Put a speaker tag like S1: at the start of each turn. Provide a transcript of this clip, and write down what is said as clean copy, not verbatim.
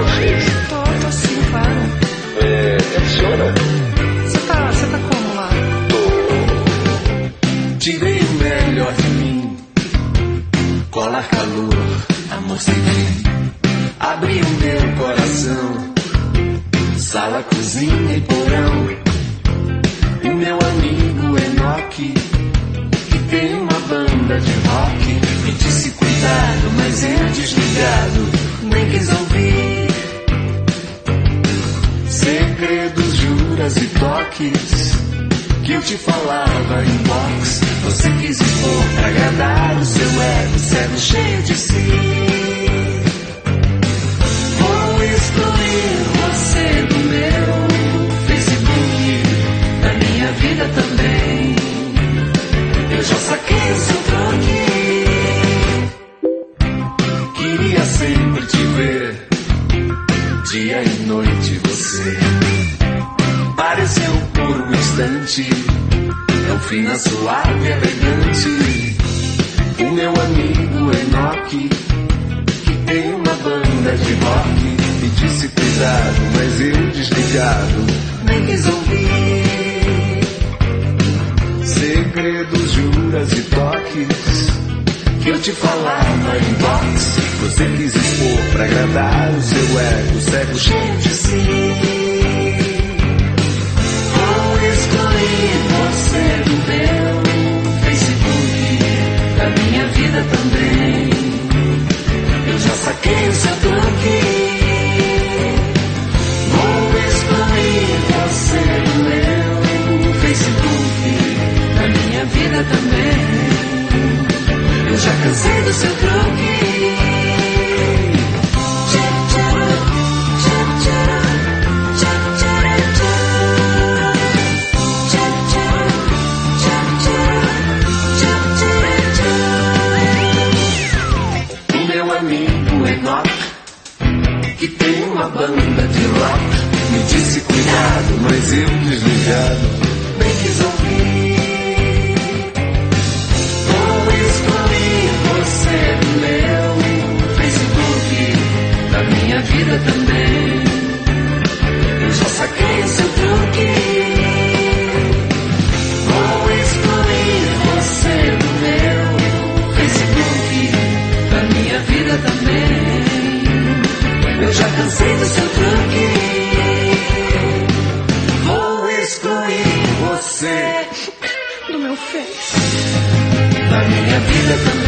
S1: no Face?
S2: Tô sim, claro.
S1: Me adiciona?
S2: Você tá como lá?
S3: Tirei o melhor de mim, colar calor, amor sem fim. Abri o meu coração, sala, cozinha e porão. O meu amigo Enoque, que tem uma banda de rock, me disse cuidado, mas eu desligado, nem quis ouvir. Segredos, juras e toques que eu te falava em box. Você quis expor pra agradar o seu ego, cego cheio de si. Vou excluir você do meu Facebook, da minha vida também. Eu já saquei o seu troque. Queria sempre te ver, dia e noite você. Pareceu por um instante, é um fina suave e elegante. O meu amigo Enoque, que tem uma banda de rock, me disse cuidado, mas eu desligado, nem quis ouvir. Segredos, juras e toques que eu te falava em box. Você quis expor pra agradar o seu ego, cego cheio de si. Excluir você do meu Facebook, da minha vida também. Eu já saquei o seu truque. Vou excluir você do meu Facebook, da minha vida também. Eu já cansei do seu truque. Que tem uma banda de rock, me disse cuidado, mas eu desligado, bem quis ouvir. Vou excluir você do meu Facebook, da minha vida também. Eu já saquei o seu truque. Vou excluir você do meu Facebook, da minha vida também. Eu já cansei do seu truque. Vou excluir você
S2: No meu Face.
S3: da minha vida também.